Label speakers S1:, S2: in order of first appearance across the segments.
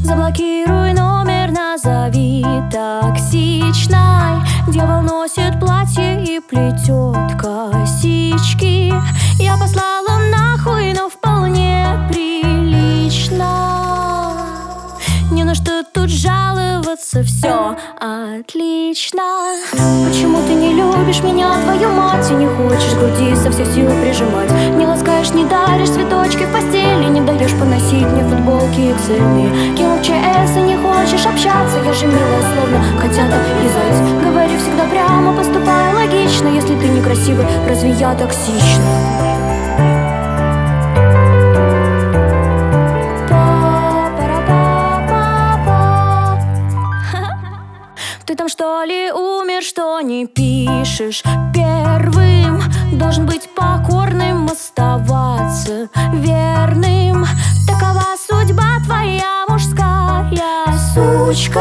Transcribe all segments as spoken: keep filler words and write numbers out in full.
S1: Заблокируй номер, назови токсичной. Дьявол носит платье и плетет косички. Я послала нахуй, но вполне прилично. Не на что тут жаловаться, все отлично. Почему ты не любишь меня, твою мать, и не хочешь к груди со всех сил прижимать? Не ласкаешь, не даришь цветочки в постели, не даешь поносить мне футболки иксельные. Кинул в ЧС и не хочешь общаться, я же милая, словно котята и заяц. Говорю всегда прямо, поступаю логично. Если ты некрасивый, разве я токсична? Ты там что ли умер, что не пишешь первым? Должен быть покорным, оставаться верным. Такова судьба твоя, мужская сучка.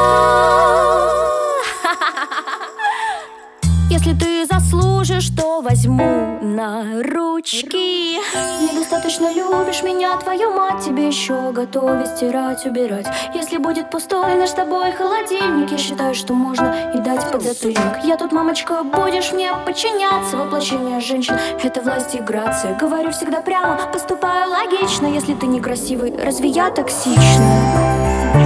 S1: Если ты заслужишь, то возьму на ручки. Недостаточно любишь меня, твою мать, тебе еще готовить, стирать, убирать. Если будет пустой наш с тобой холодильник, я считаю, что можно и дать подзатыльник. Я тут, мамочка, будешь мне подчиняться. Воплощение женщин — это власть и грация. Говорю всегда прямо, поступаю логично. Если ты некрасивый, разве я токсична?